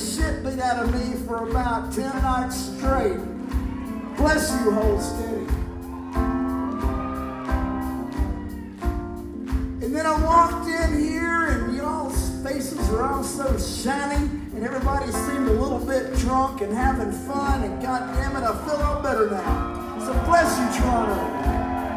shit beat out of me for about 10 nights straight. Bless you, Hold Steady. And then I walked in here and y'all's faces are all so shiny and everybody seemed a little bit drunk and having fun, and God damn it, I feel all better now. So bless you, Toronto.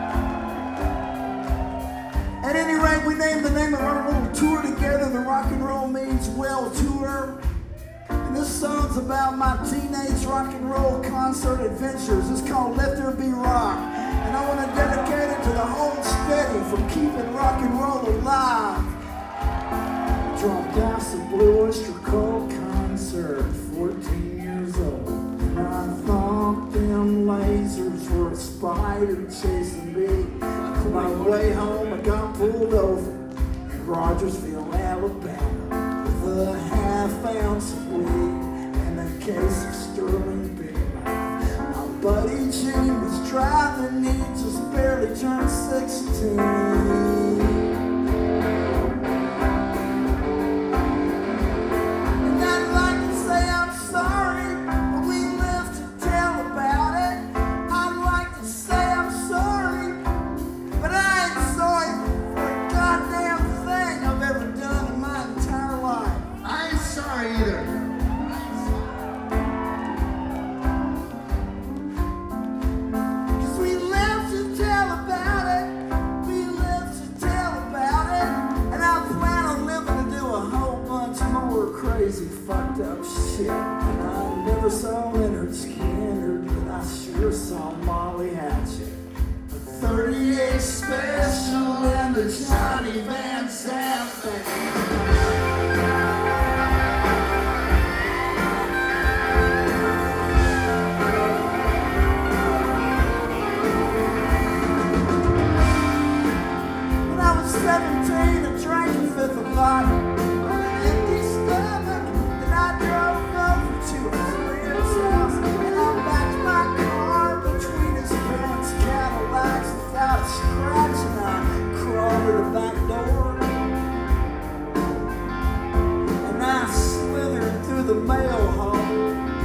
At any rate, we named the name of our little tour together the Rock and Roll Means Well Tour. And this song's about my teenage rock and roll concert adventures. It's called Let There Be Rock. And I want to dedicate it to the Hold Steady for keeping rock and roll alive. Dropped out some Blue Oyster Cult concert, 14 years old. And I thought them lasers were a spider chasing me. On my way home, I got pulled over in Rogersville, Alabama, with a half-ounce of weed and a case of Sterling beer. My buddy Gene was driving, he just barely turned 16. Fucked up shit. And I never saw Leonard Skinner, but I sure saw Molly Hatchet. A 38 special and the Johnny Van Sant band. When I was 17, I drank a fifth of vodka. The mail hall